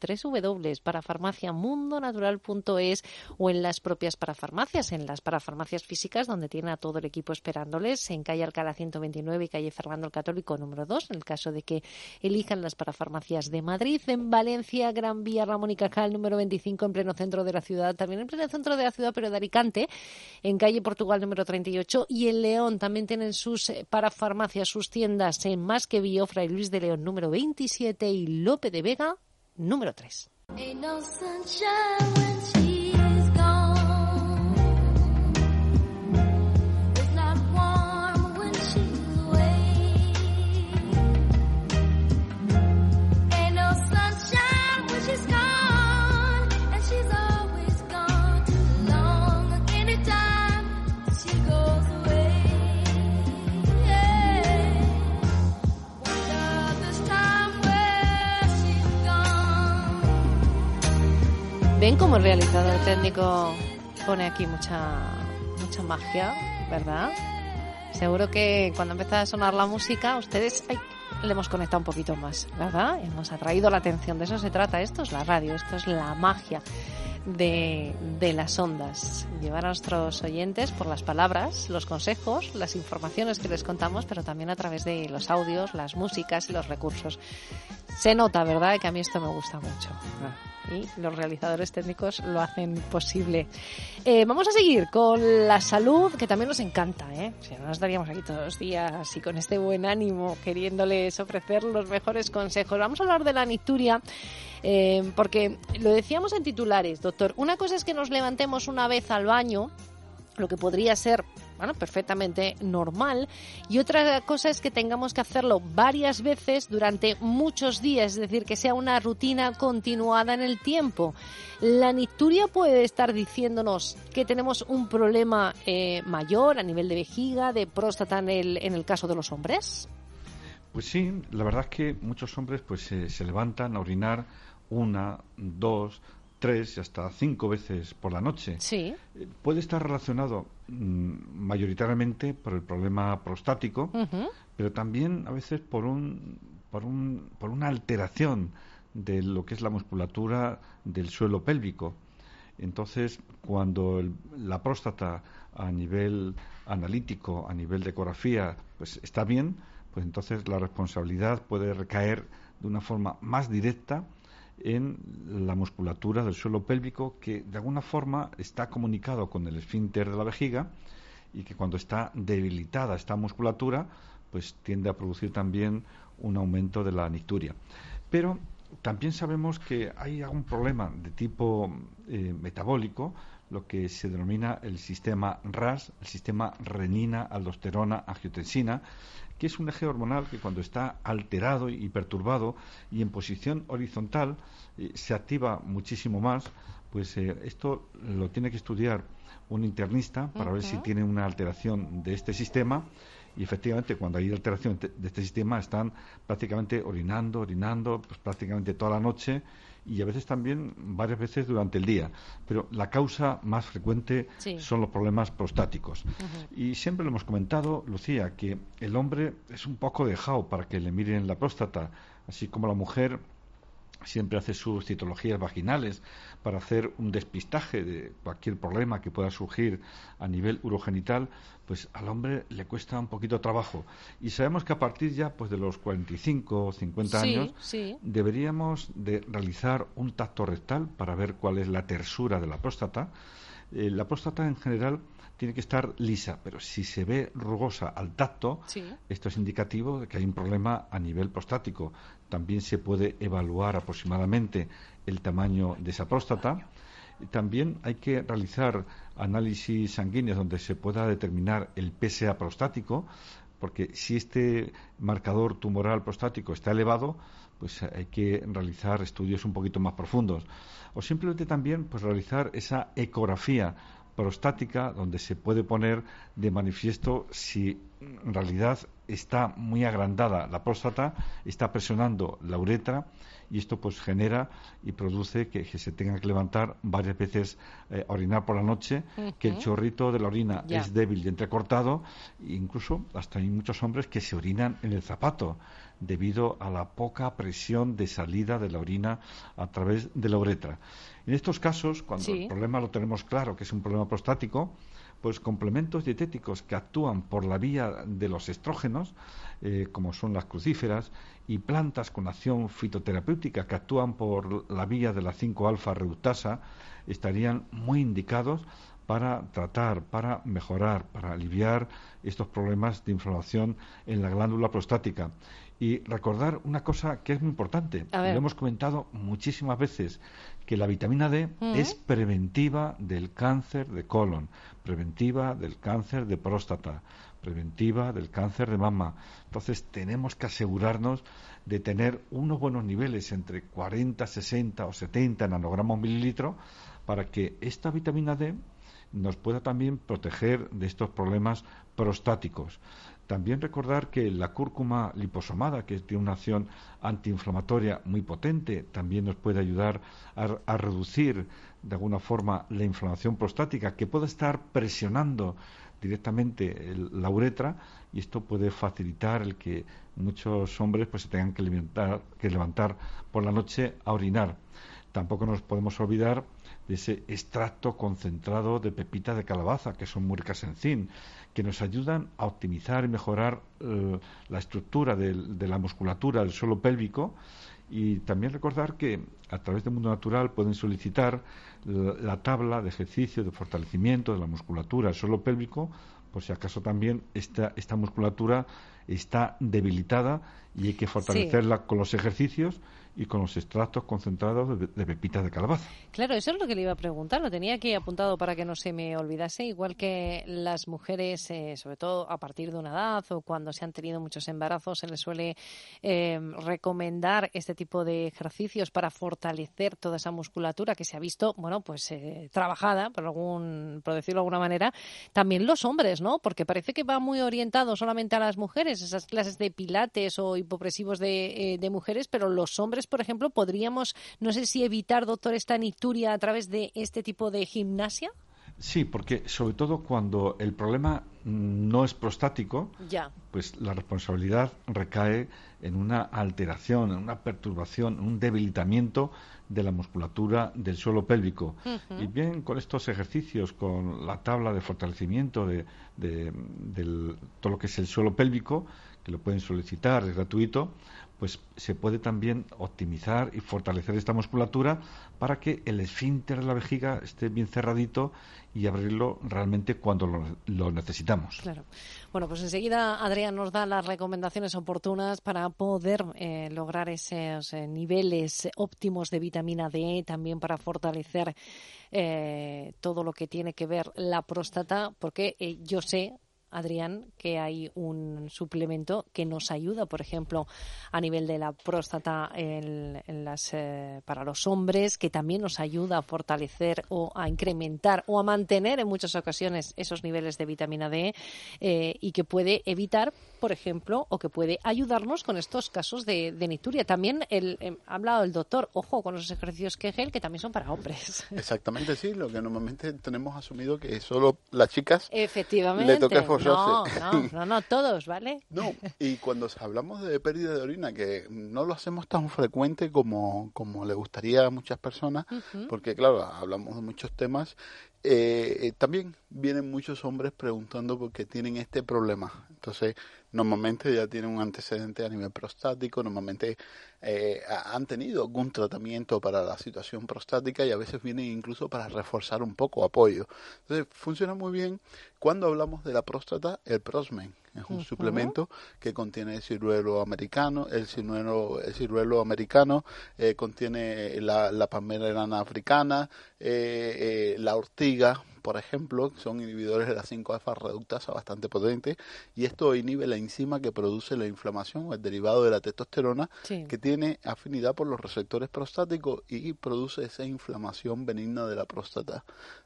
www.parafarmaciamundonatural.es, o en las propias parafarmacias, en las parafarmacias físicas, donde tiene a todo el equipo esperándoles, en calle Alcalá 129 y calle Fernando el Católico número 2, en el caso de que elijan las parafarmacias de Madrid. En Valencia, Gran Vía Ramón y Cajal número 25, en pleno centro de la ciudad, también en pleno centro de la ciudad, pero de Alicante, en calle Portugal número 38, y en León también tienen sus parafarmacias, sus tiendas en Más que Bio, Fray Luis de León número 27 y Lope de Vega número 3. Ven cómo el realizador técnico pone aquí mucha magia, ¿verdad? Seguro que cuando empieza a sonar la música, ustedes le hemos conectado un poquito más, ¿verdad? Hemos atraído la atención. De eso se trata. Esto es la radio, esto es la magia de las ondas. Llevar a nuestros oyentes por las palabras, los consejos, las informaciones que les contamos, pero también a través de los audios, las músicas y los recursos. Se nota, ¿verdad?, que a mí esto me gusta mucho. Y los realizadores técnicos lo hacen posible. Vamos a seguir con la salud, que también nos encanta, Si no, nos estaríamos aquí todos los días y con este buen ánimo queriéndoles ofrecer los mejores consejos. Vamos a hablar de la nicturia, porque lo decíamos en titulares, doctor. Una cosa es que nos levantemos una vez al baño, lo que podría ser perfectamente normal, y otra cosa es que tengamos que hacerlo varias veces durante muchos días, es decir, que sea una rutina continuada en el tiempo. ¿La nicturia puede estar diciéndonos que tenemos un problema mayor a nivel de vejiga, de próstata en el caso de los hombres? Pues sí, la verdad es que muchos hombres pues se levantan a orinar 1, 2, 3 y hasta 5 veces por la noche. Sí. Puede estar relacionado mayoritariamente por el problema prostático, pero también a veces por una alteración de lo que es la musculatura del suelo pélvico. Entonces, cuando la próstata a nivel analítico, a nivel de ecografía, pues está bien, pues entonces la responsabilidad puede recaer de una forma más directa en la musculatura del suelo pélvico, que de alguna forma está comunicado con el esfínter de la vejiga, y que cuando está debilitada esta musculatura pues tiende a producir también un aumento de la nicturia. Pero también sabemos que hay algún problema de tipo metabólico, lo que se denomina el sistema RAS, el sistema renina-aldosterona-angiotensina, que es un eje hormonal que cuando está alterado y perturbado y en posición horizontal se activa muchísimo más. Pues esto lo tiene que estudiar un internista para ver si tiene una alteración de este sistema. Y efectivamente, cuando hay alteración de este sistema, están prácticamente orinando, pues prácticamente toda la noche y a veces también varias veces durante el día. Pero la causa más frecuente son los problemas prostáticos. Y siempre lo hemos comentado, Lucía, que el hombre es un poco dejado para que le miren la próstata, así como la mujer siempre hace sus citologías vaginales para hacer un despistaje de cualquier problema que pueda surgir a nivel urogenital. Pues al hombre le cuesta un poquito de trabajo. Y sabemos que a partir ya pues de los 45 o 50 años deberíamos de realizar un tacto rectal para ver cuál es la tersura de la próstata. La próstata en general tiene que estar lisa, pero si se ve rugosa al tacto, esto es indicativo de que hay un problema a nivel prostático. También se puede evaluar aproximadamente el tamaño de esa próstata. También hay que realizar análisis sanguíneos donde se pueda determinar el PSA prostático, porque si este marcador tumoral prostático está elevado, pues hay que realizar estudios un poquito más profundos. O simplemente también pues realizar esa ecografía prostática donde se puede poner de manifiesto si en realidad está muy agrandada la próstata, está presionando la uretra y esto pues genera y produce que se tenga que levantar varias veces a orinar por la noche, que el chorrito de la orina es débil y entrecortado, e incluso hasta hay muchos hombres que se orinan en el zapato debido a la poca presión de salida de la orina a través de la uretra. En estos casos, cuando el problema lo tenemos claro que es un problema prostático, pues complementos dietéticos que actúan por la vía de los estrógenos, como son las crucíferas, y plantas con acción fitoterapéutica que actúan por la vía de la 5-alfa reductasa, estarían muy indicados para tratar, para mejorar, para aliviar estos problemas de inflamación en la glándula prostática. Y recordar una cosa que es muy importante, lo hemos comentado muchísimas veces, que la vitamina D es preventiva del cáncer de colon, preventiva del cáncer de próstata, preventiva del cáncer de mama. Entonces tenemos que asegurarnos de tener unos buenos niveles entre 40, 60 o 70 nanogramos mililitro para que esta vitamina D nos pueda también proteger de estos problemas prostáticos. También recordar que la cúrcuma liposomada, que tiene una acción antiinflamatoria muy potente, también nos puede ayudar a reducir de alguna forma la inflamación prostática que puede estar presionando directamente la uretra, y esto puede facilitar el que muchos hombres pues se tengan que levantar por la noche a orinar. Tampoco nos podemos olvidar de ese extracto concentrado de pepita de calabaza, que son muy ricas en zinc, que nos ayudan a optimizar y mejorar la estructura de la musculatura del suelo pélvico. Y también recordar que a través de Mundo Natural pueden solicitar la tabla de ejercicio de fortalecimiento de la musculatura del suelo pélvico, por si acaso también esta musculatura está debilitada y hay que fortalecerla con los ejercicios y con los extractos concentrados de pepitas de calabaza. Claro, eso es lo que le iba a preguntar, lo tenía aquí apuntado para que no se me olvidase, igual que las mujeres, sobre todo a partir de una edad o cuando se han tenido muchos embarazos, se les suele recomendar este tipo de ejercicios para fortalecer toda esa musculatura que se ha visto, bueno, pues trabajada, por decirlo de alguna manera, también los hombres, ¿no? Porque parece que va muy orientado solamente a las mujeres, esas clases de pilates o hipopresivos de mujeres, pero los hombres, por ejemplo, podríamos, no sé si evitar, doctor, esta nicturia a través de este tipo de gimnasia. Sí, porque sobre todo cuando el problema no es prostático, pues la responsabilidad recae en una alteración, en una perturbación, en un debilitamiento de la musculatura del suelo pélvico. Y bien, con estos ejercicios, con la tabla de fortalecimiento de todo lo que es el suelo pélvico, que lo pueden solicitar, es gratuito, pues se puede también optimizar y fortalecer esta musculatura para que el esfínter de la vejiga esté bien cerradito y abrirlo realmente cuando lo necesitamos. Claro. Bueno, pues enseguida Adrián nos da las recomendaciones oportunas para poder lograr esos niveles óptimos de vitamina D, también para fortalecer todo lo que tiene que ver la próstata, porque yo sé, Adrián, que hay un suplemento que nos ayuda, por ejemplo, a nivel de la próstata para los hombres, que también nos ayuda a fortalecer o a incrementar o a mantener en muchas ocasiones esos niveles de vitamina D y que puede evitar, por ejemplo, o que puede ayudarnos con estos casos de nicturia. También ha hablado el doctor, ojo con los ejercicios Kegel, que también son para hombres. Exactamente, sí, lo que normalmente tenemos asumido que solo las chicas efectivamente le toca esforzarse. No, todos, ¿vale? No, y cuando hablamos de pérdida de orina, que no lo hacemos tan frecuente como le gustaría a muchas personas, porque claro, hablamos de muchos temas, también vienen muchos hombres preguntando por qué tienen este problema. Entonces, normalmente ya tienen un antecedente a nivel prostático, normalmente han tenido algún tratamiento para la situación prostática y a veces vienen incluso para reforzar un poco apoyo. Entonces, funciona muy bien. Cuando hablamos de la próstata, el Prosmen es un suplemento que contiene el ciruelo americano. El ciruelo americano contiene la palmera enana africana, la ortiga, por ejemplo, son inhibidores de la 5-alfa reductasa bastante potentes, y esto inhibe la enzima que produce la inflamación, el derivado de la testosterona, que tiene afinidad por los receptores prostáticos y produce esa inflamación benigna de la próstata.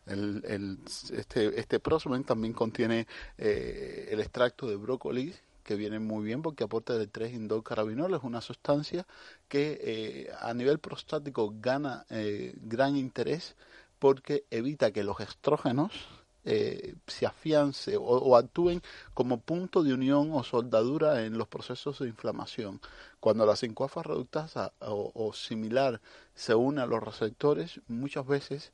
Este Prosmen también contiene el extracto de brócoli, que viene muy bien porque aporta el 3-indol-carabinol, es una sustancia que a nivel prostático gana gran interés porque evita que los estrógenos se afiancen o actúen como punto de unión o soldadura en los procesos de inflamación. Cuando la 5-alfa reductasa o similar se une a los receptores, muchas veces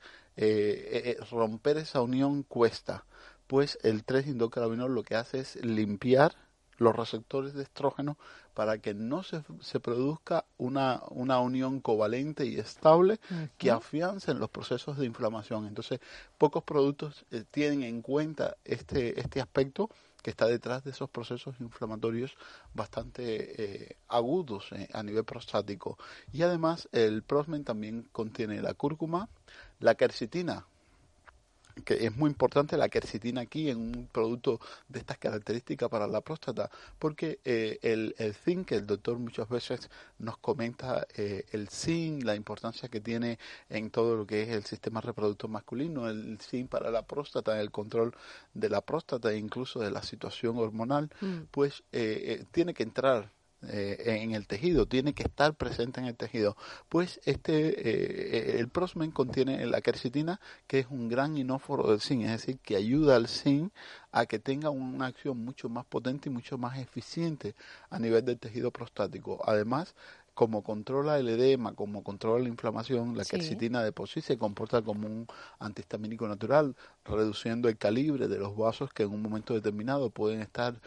romper esa unión cuesta, pues el 3-indol-carabinol lo que hace es limpiar los receptores de estrógeno para que no se produzca una unión covalente y estable que afiancen los procesos de inflamación. Entonces, pocos productos tienen en cuenta este aspecto que está detrás de esos procesos inflamatorios bastante agudos a nivel prostático. Y además, el Prosmen también contiene la cúrcuma, la quercetina, que es muy importante la quercetina aquí en un producto de estas características para la próstata, porque el zinc, que el doctor muchas veces nos comenta, el zinc, la importancia que tiene en todo lo que es el sistema reproductor masculino, el zinc para la próstata, el control de la próstata e incluso de la situación hormonal, pues tiene que entrar en el tejido, tiene que estar presente en el tejido. Pues el Prosmen contiene la quercetina, que es un gran inóforo del zinc, es decir, que ayuda al zinc a que tenga una acción mucho más potente y mucho más eficiente a nivel del tejido prostático. Además, como controla el edema, como controla la inflamación, la quercetina de por sí se comporta como un antihistamínico natural, reduciendo el calibre de los vasos que en un momento determinado pueden estar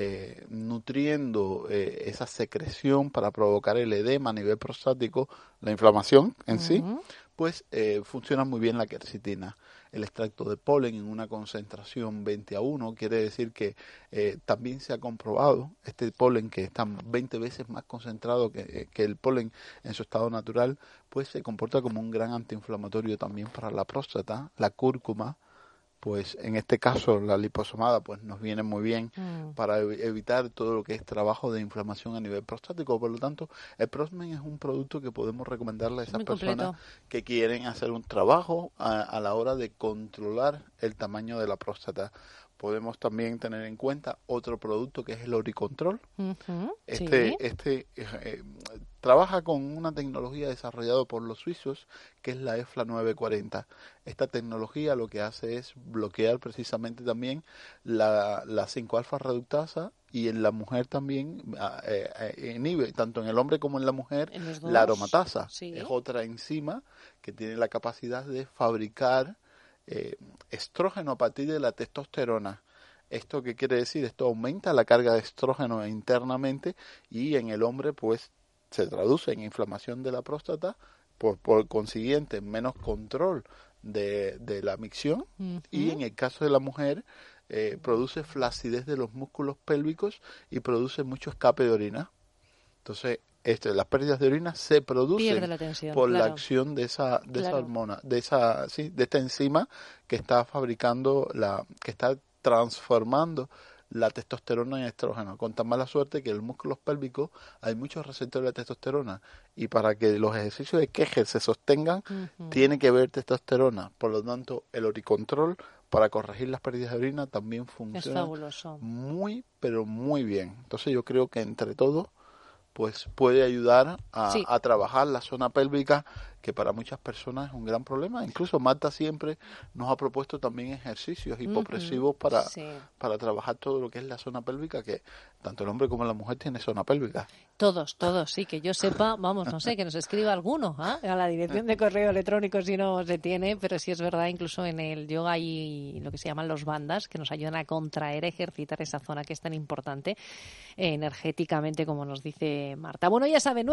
nutriendo esa secreción para provocar el edema a nivel prostático, la inflamación en sí, pues funciona muy bien la quercetina. El extracto de polen en una concentración 20:1 quiere decir que también se ha comprobado este polen, que está 20 veces más concentrado que el polen en su estado natural, pues se comporta como un gran antiinflamatorio también para la próstata. La cúrcuma, pues en este caso la liposomada, pues nos viene muy bien para evitar todo lo que es trabajo de inflamación a nivel prostático. Por lo tanto, el Prosmen es un producto que podemos recomendarle a esas personas que quieren hacer un trabajo a la hora de controlar el tamaño de la próstata. Podemos también tener en cuenta otro producto que es el Oricontrol. Trabaja con una tecnología desarrollada por los suizos, que es la EFLA 940. Esta tecnología lo que hace es bloquear precisamente también la 5-alfa reductasa, y en la mujer también inhibe, tanto en el hombre como en la mujer, la aromatasa. Es otra enzima que tiene la capacidad de fabricar estrógeno a partir de la testosterona. ¿Esto qué quiere decir? Esto aumenta la carga de estrógeno internamente, y en el hombre pues se traduce en inflamación de la próstata, por consiguiente menos control de la micción, y en el caso de la mujer produce flacidez de los músculos pélvicos y produce mucho escape de orina. Entonces, las pérdidas de orina se producen por la acción de esa hormona, de esta enzima que está fabricando, que está transformando la testosterona en estrógeno, con tan mala suerte que en los músculos pélvicos hay muchos receptores de testosterona, y para que los ejercicios de Kegel se sostengan, tiene que haber testosterona. Por lo tanto, el oricontrol para corregir las pérdidas de orina también funciona muy, pero muy bien. Entonces yo creo que entre todos pues puede ayudar a trabajar la zona pélvica, que para muchas personas es un gran problema. Incluso Marta siempre nos ha propuesto también ejercicios hipopresivos para trabajar todo lo que es la zona pélvica, que tanto el hombre como la mujer tiene zona pélvica. Todos, sí, que yo sepa, vamos, no sé, que nos escriba alguno a la dirección de correo electrónico si no se tiene, pero sí es verdad, incluso en el yoga hay lo que se llaman los bandas, que nos ayudan a contraer, ejercitar esa zona que es tan importante energéticamente, como nos dice Marta. Bueno, ya sabe,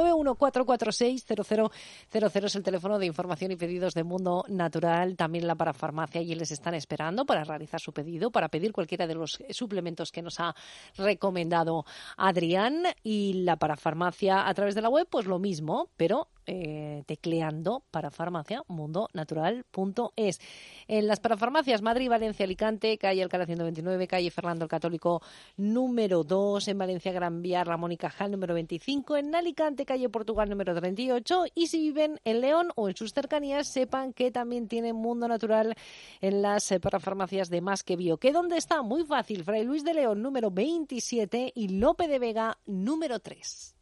914460000 es el teléfono de información y pedidos de Mundo Natural, también la parafarmacia, y les están esperando para realizar su pedido, para pedir cualquiera de los suplementos que nos ha recomendado Adrián. Y la parafarmacia a través de la web, pues lo mismo, pero tecleando parafarmaciamundonatural.es. En las parafarmacias Madrid, Valencia, Alicante, calle Alcalá 129, calle Fernando el Católico número 2, en Valencia, Gran Vía, Ramón y Cajal número 25, en Alicante, calle Portugal número 38, y si viven en León o en sus cercanías, sepan que también tienen Mundo Natural en las parafarmacias de Más que Bio. ¿Que dónde está? Muy fácil, Fray Luis de León número 27 y Lope de Vega número 3.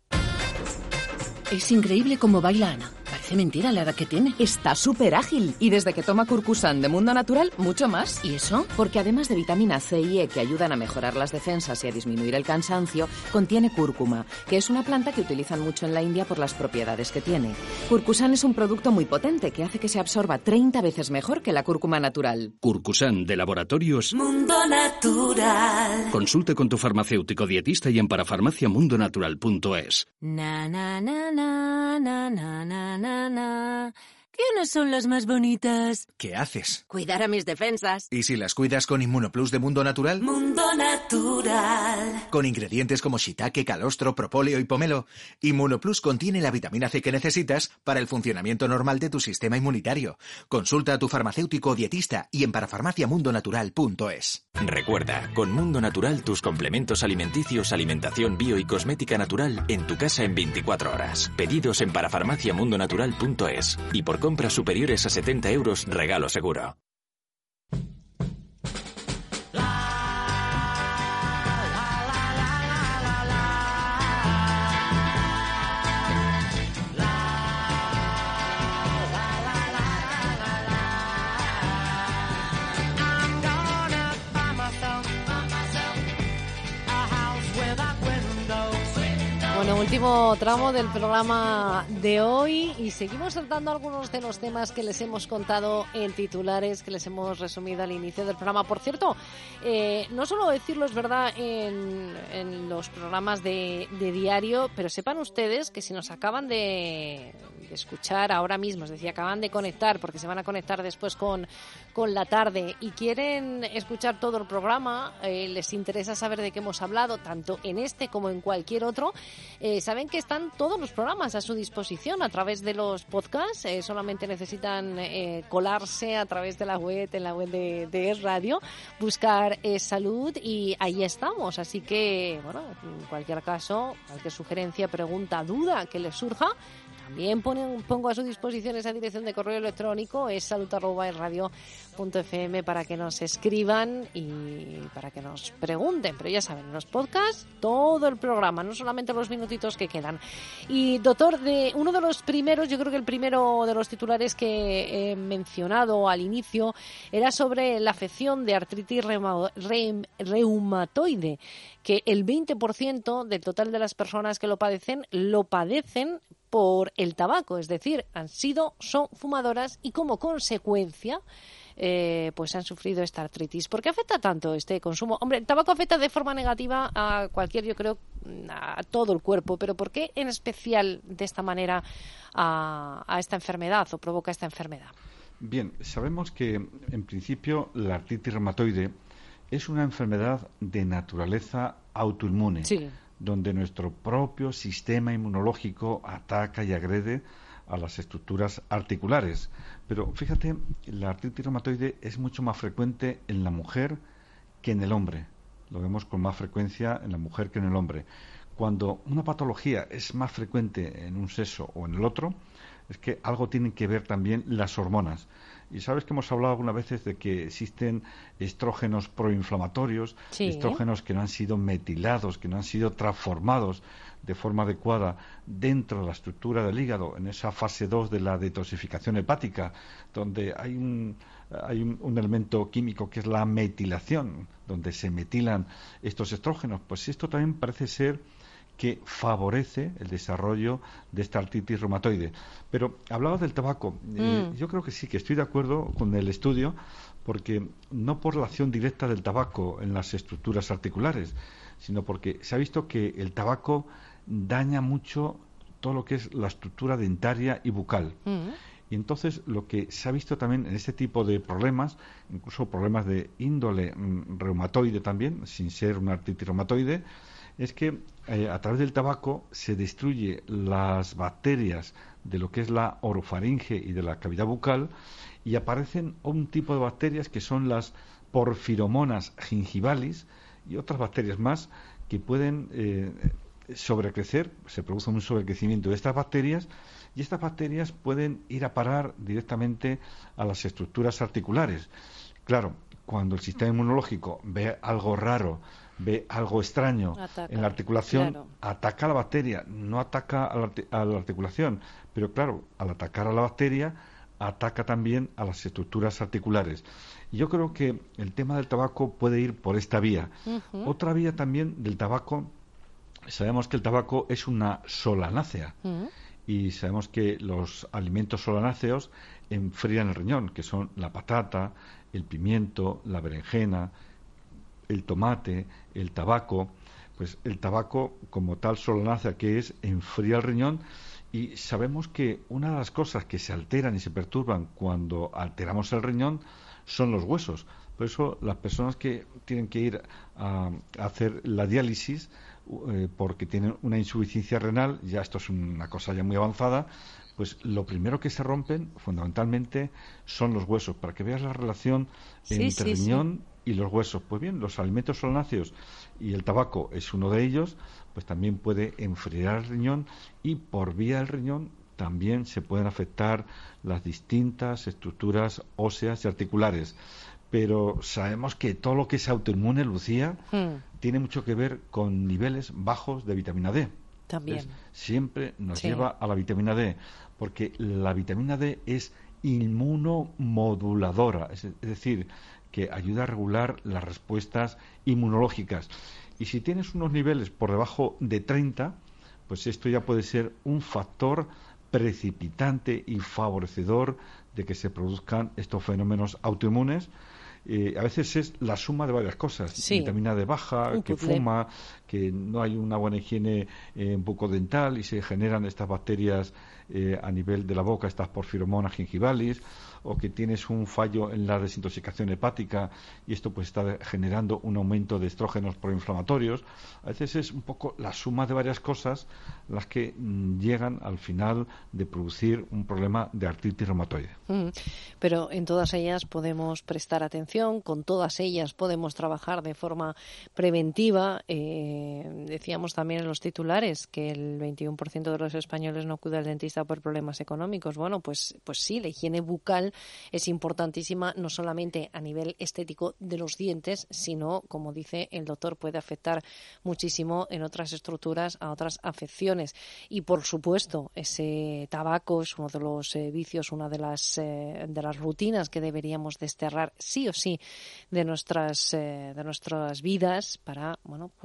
Es increíble cómo baila Ana. Parece mentira la edad que tiene. Está súper ágil y desde que toma Curcusan de Mundo Natural, mucho más. ¿Y eso? Porque además de vitamina C y E que ayudan a mejorar las defensas y a disminuir el cansancio, contiene cúrcuma, que es una planta que utilizan mucho en la India por las propiedades que tiene. Curcusan es un producto muy potente que hace que se absorba 30 veces mejor que la cúrcuma natural. Curcusan de Laboratorios Mundo Natural. Consulte con tu farmacéutico dietista y en parafarmaciamundonatural.es. Na na na na na na na na. ¿Quiénes son las más bonitas? ¿Qué haces? Cuidar a mis defensas. ¿Y si las cuidas con Inmunoplus de Mundo Natural? Mundo Natural. Con ingredientes como shiitake, calostro, propóleo y pomelo, Inmunoplus contiene la vitamina C que necesitas para el funcionamiento normal de tu sistema inmunitario. Consulta a tu farmacéutico o dietista y en parafarmaciamundonatural.es. Recuerda, con Mundo Natural tus complementos alimenticios, alimentación bio y cosmética natural en tu casa en 24 horas. Pedidos en parafarmaciamundonatural.es y por compras superiores a 70 euros, regalo seguro. Bueno, último tramo del programa de hoy y seguimos tratando algunos de los temas que les hemos contado en titulares, que les hemos resumido al inicio del programa. Por cierto, no solo decirlo es verdad en los programas de diario, pero sepan ustedes que si nos acaban de escuchar ahora mismo, es decir, acaban de conectar porque se van a conectar después con la tarde y quieren escuchar todo el programa, les interesa saber de qué hemos hablado, tanto en este como en cualquier otro, saben que están todos los programas a su disposición a través de los podcasts, solamente necesitan colarse a través de la web, en la web de Es Radio, buscar Salud y ahí estamos. Así que, bueno, en cualquier caso, cualquier sugerencia, pregunta, duda que les surja, también pongo a su disposición esa dirección de correo electrónico, es salud@esradio.fm, para que nos escriban y para que nos pregunten. Pero ya saben, en los podcasts, todo el programa, no solamente los minutitos que quedan. Y doctor, de uno de los primeros, yo creo que el primero de los titulares que he mencionado al inicio era sobre la afección de artritis reumatoide, que el 20% del total de las personas que lo padecen por el tabaco, es decir, son fumadoras y como consecuencia pues han sufrido esta artritis. ¿Por qué afecta tanto este consumo? Hombre, el tabaco afecta de forma negativa a cualquier, yo creo, a todo el cuerpo, pero ¿por qué en especial de esta manera a esta enfermedad o provoca esta enfermedad? Bien, sabemos que en principio la artritis reumatoide es una enfermedad de naturaleza autoinmune, donde nuestro propio sistema inmunológico ataca y agrede a las estructuras articulares. Pero fíjate, la artritis reumatoide es mucho más frecuente en la mujer que en el hombre. Lo vemos con más frecuencia en la mujer que en el hombre. Cuando una patología es más frecuente en un sexo o en el otro, es que algo tienen que ver también las hormonas. Y sabes que hemos hablado algunas veces de que existen estrógenos proinflamatorios, estrógenos que no han sido metilados, que no han sido transformados de forma adecuada dentro de la estructura del hígado, en esa fase 2 de la detoxificación hepática, donde hay un elemento químico que es la metilación, donde se metilan estos estrógenos. Pues esto también parece ser que favorece el desarrollo de esta artritis reumatoide. Pero hablaba del tabaco. Yo creo que sí, que estoy de acuerdo con el estudio, porque no por la acción directa del tabaco en las estructuras articulares, sino porque se ha visto que el tabaco daña mucho todo lo que es la estructura dentaria y bucal. Y entonces lo que se ha visto también en este tipo de problemas, incluso problemas de índole reumatoide también, sin ser una artritis reumatoide, es que a través del tabaco se destruye las bacterias de lo que es la orofaringe y de la cavidad bucal, y aparecen un tipo de bacterias que son las porfiromonas gingivalis y otras bacterias más que pueden sobrecrecer. Se produce un sobrecrecimiento de estas bacterias, y estas bacterias pueden ir a parar directamente a las estructuras articulares. Claro, cuando el sistema inmunológico ve algo raro, ve algo extraño en la articulación, ataca a la bacteria, no ataca a la articulación, pero claro, al atacar a la bacteria, ataca también a las estructuras articulares. Y yo creo que el tema del tabaco puede ir por esta vía. Otra vía también del tabaco, sabemos que el tabaco es una solanácea, y sabemos que los alimentos solanáceos enfrían el riñón, que son la patata, el pimiento, la berenjena, el tomate, el tabaco. Pues el tabaco, como tal solanácea que es, enfría el riñón, y sabemos que una de las cosas que se alteran y se perturban cuando alteramos el riñón son los huesos. Por eso las personas que tienen que ir a hacer la diálisis porque tienen una insuficiencia renal, ya esto es una cosa ya muy avanzada, pues lo primero que se rompen fundamentalmente son los huesos, para que veas la relación entre riñón y los huesos. Pues bien, los alimentos solanáceos, y el tabaco es uno de ellos, pues también puede enfriar el riñón, y por vía del riñón también se pueden afectar las distintas estructuras óseas y articulares. Pero sabemos que todo lo que es autoinmune, Lucía, tiene mucho que ver con niveles bajos de vitamina D. También. Entonces, siempre nos lleva a la vitamina D, porque la vitamina D es inmunomoduladora, es decir, que ayuda a regular las respuestas inmunológicas. Y si tienes unos niveles por debajo de 30, pues esto ya puede ser un factor precipitante y favorecedor de que se produzcan estos fenómenos autoinmunes. A veces es la suma de varias cosas, vitamina D baja, que fuma, que no hay una buena higiene bucodental y se generan estas bacterias a nivel de la boca, estas porfiromonas gingivalis, o que tienes un fallo en la desintoxicación hepática y esto pues está generando un aumento de estrógenos proinflamatorios. A veces es un poco la suma de varias cosas las que llegan al final de producir un problema de artritis reumatoide. Pero en todas ellas podemos prestar atención, con todas ellas podemos trabajar de forma preventiva. Decíamos también en los titulares que el 21% de los españoles no acude al dentista por problemas económicos. Bueno, pues sí, la higiene bucal es importantísima, no solamente a nivel estético de los dientes, sino, como dice el doctor, puede afectar muchísimo en otras estructuras, a otras afecciones. Y, por supuesto, ese tabaco es uno de los vicios, una de las rutinas que deberíamos desterrar sí o sí de nuestras vidas para, bueno, pues no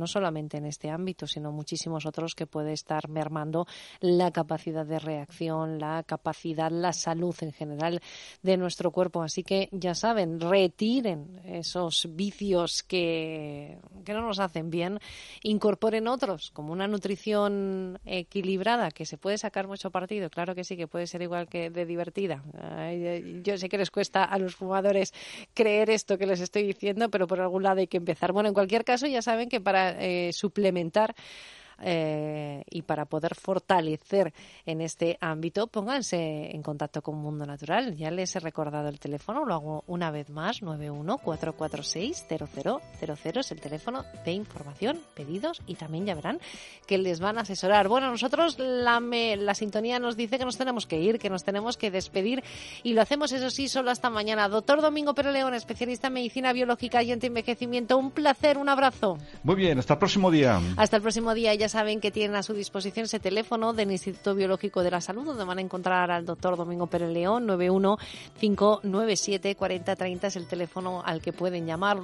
no solamente en este ámbito, sino muchísimos otros, que puede estar mermando la capacidad de reacción, la capacidad, la salud en general de nuestro cuerpo. Así que ya saben, retiren esos vicios que no nos hacen bien, incorporen otros, como una nutrición equilibrada, que se puede sacar mucho partido. Claro que sí, que puede ser igual que de divertida. Yo sé que les cuesta a los fumadores creer esto que les estoy diciendo, pero por algún lado hay que empezar. Bueno, en cualquier caso, ya saben que para suplementar y para poder fortalecer en este ámbito, pónganse en contacto con Mundo Natural. Ya les he recordado el teléfono, lo hago una vez más, 914460000 es el teléfono de información, pedidos, y también ya verán que les van a asesorar. Bueno, nosotros la sintonía nos dice que nos tenemos que ir, que nos tenemos que despedir, y lo hacemos, eso sí, solo hasta mañana. Doctor Domingo Pérez León, especialista en medicina biológica y antienvejecimiento, un placer, un abrazo. Muy bien, hasta el próximo día. Hasta el próximo día. Ya saben que tienen a su disposición ese teléfono del Instituto Biológico de la Salud, donde van a encontrar al doctor Domingo Pérez León. 915974030 es el teléfono al que pueden llamar,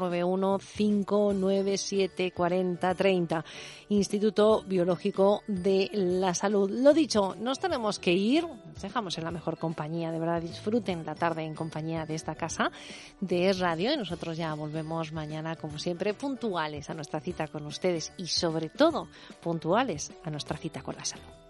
915974030. Instituto Biológico de la Salud. Lo dicho, nos tenemos que ir, nos dejamos en la mejor compañía, de verdad, disfruten la tarde en compañía de esta casa de Es Radio, y nosotros ya volvemos mañana, como siempre, puntuales a nuestra cita con ustedes, y sobre todo puntuales a nuestra cita con la salud.